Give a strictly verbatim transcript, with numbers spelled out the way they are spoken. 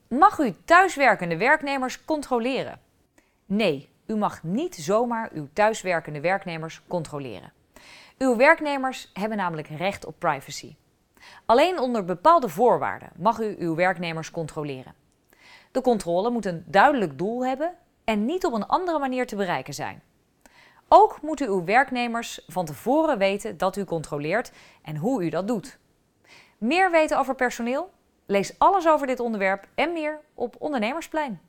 Mag u thuiswerkende werknemers controleren? Nee, u mag niet zomaar uw thuiswerkende werknemers controleren. Uw werknemers hebben namelijk recht op privacy. Alleen onder bepaalde voorwaarden mag u uw werknemers controleren. De controle moet een duidelijk doel hebben en niet op een andere manier te bereiken zijn. Ook moeten uw werknemers van tevoren weten dat u controleert en hoe u dat doet. Meer weten over personeel? Lees alles over dit onderwerp en meer op Ondernemersplein.